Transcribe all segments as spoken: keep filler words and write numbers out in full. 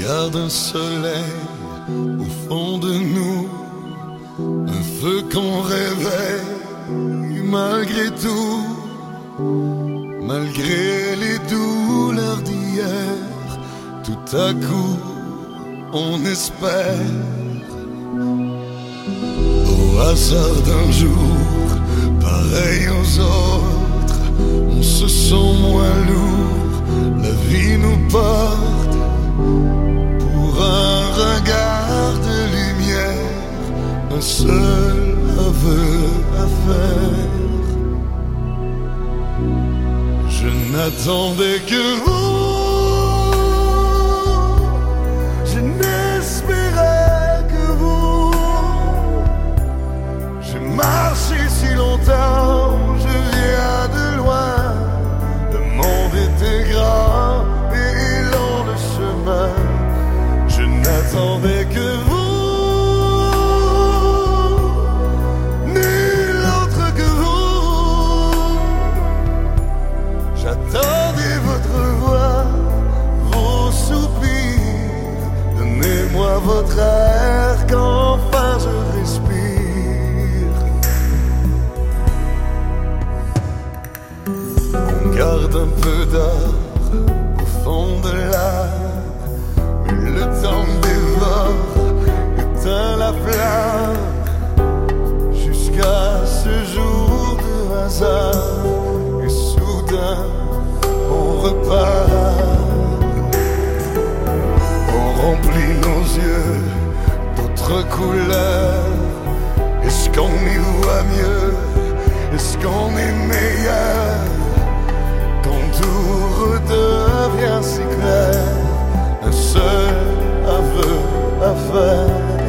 garde un soleil au fond de nous, un feu qu'on réveille malgré tout, malgré les douleurs d'hier. Tout à coup, on espère. Au hasard d'un jour, pareil aux autres, on se sent moins lourd. La vie nous porte pour un regard de lumière, un seul aveu à faire. Je n'attendais que vous, je n'espérais que vous. J'ai marché si longtemps, je viens de loin. Le monde était grand et long le chemin. Je n'attendais que vous. J'attendais votre voix, vos soupirs. Donnez-moi votre air qu'enfin je respire. On garde un peu d'or au fond de l'âme, mais le temps dévore, éteint la flamme. Jusqu'à ce jour de hasard, et soudain on repart. On remplit nos yeux d'autres couleurs. Est-ce qu'on y voit mieux? Est-ce qu'on est meilleur? Quand tout redevient si clair, un seul aveu à faire.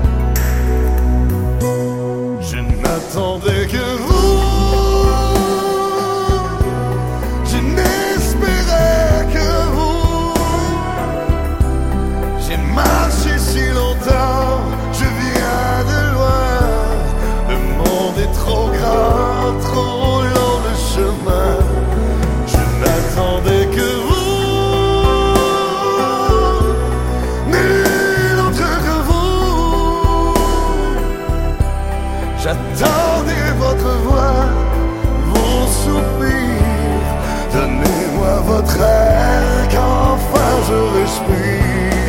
Je n'attendais que vous. Si longtemps, je viens de loin. Le monde est trop grand, trop long le chemin. Je n'attendais que vous, nul autre que vous. J'attendais votre voix, vos soupirs. Donnez-moi votre air qu'enfin je respire.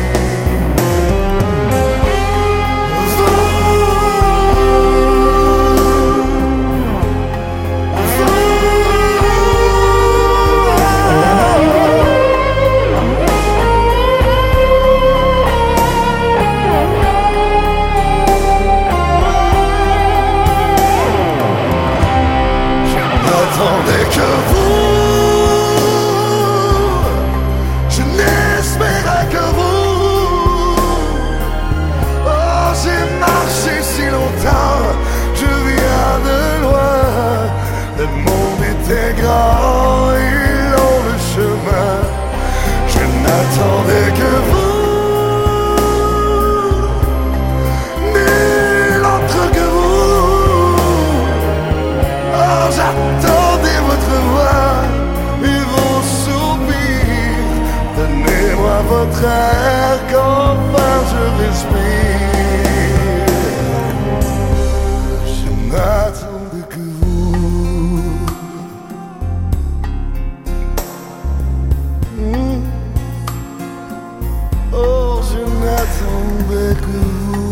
J'attendais que vous, je n'espérais que vous. Oh, j'ai marché si longtemps, je viens de loin. Le monde était grand et long le chemin. Je n'attendais que vous, nul autre que vous. Oh, j'attendais votre voix et vos soupirs. Donnez-moi votre air qu'enfin je respire. Je n'attendais que vous. Mmh. Oh, je n'attendais que vous.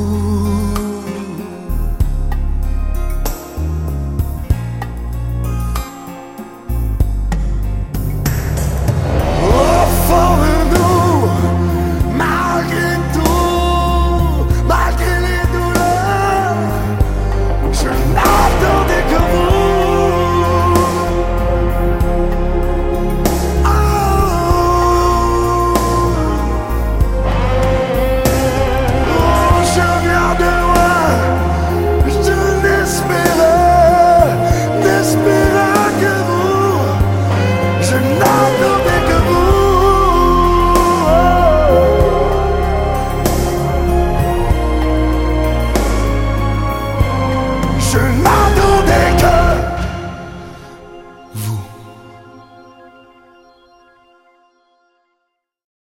Je n'attendais